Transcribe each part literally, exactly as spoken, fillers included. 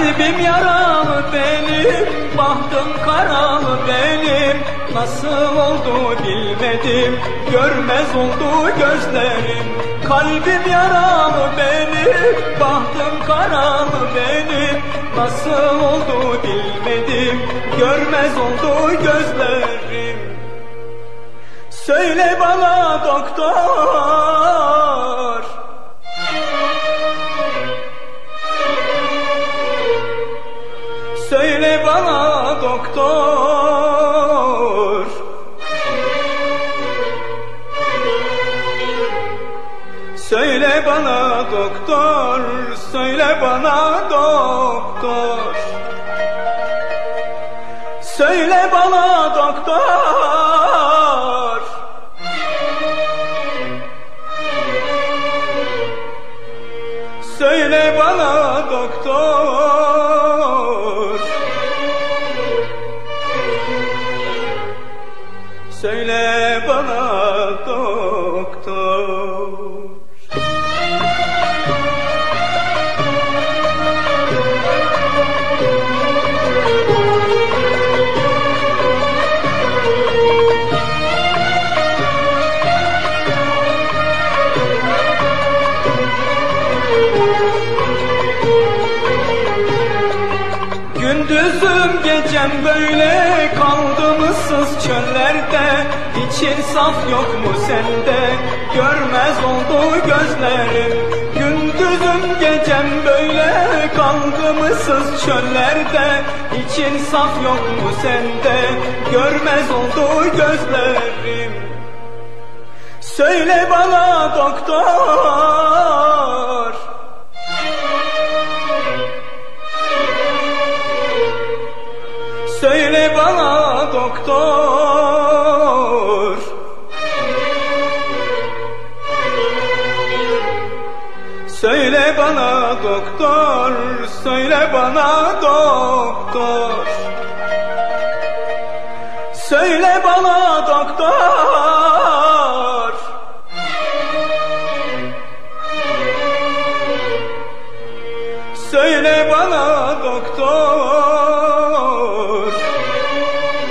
Kalbim yaralı benim, bahtım karalı benim. Nasıl oldu bilmedim, görmez oldu gözlerim. Kalbim yaralı benim, bahtım karalı benim. Nasıl oldu bilmedim, görmez oldu gözlerim. Söyle bana doktor, söyle bana doktor, söyle bana doktor, söyle bana doktor, söyle bana doktor, söyle bana doktor, söyle bana doktor. Gündüzüm gecem böyle kaldım ıssız çöllerde. Hiç insaf yok mu sende, görmez oldu gözlerim. Gündüzüm gecem böyle kaldım ıssız çöllerde. Hiç insaf yok mu sende, görmez oldu gözlerim. Söyle bana doktor, söyle bana doktor, söyle bana doktor, söyle bana doktor, söyle bana doktor, söyle bana doktor,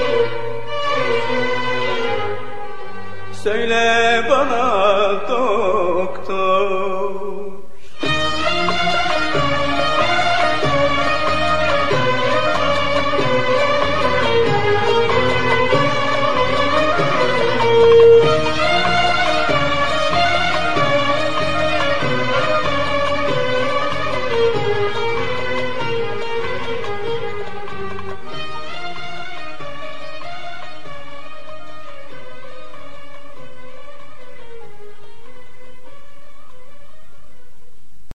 söyle bana doktor.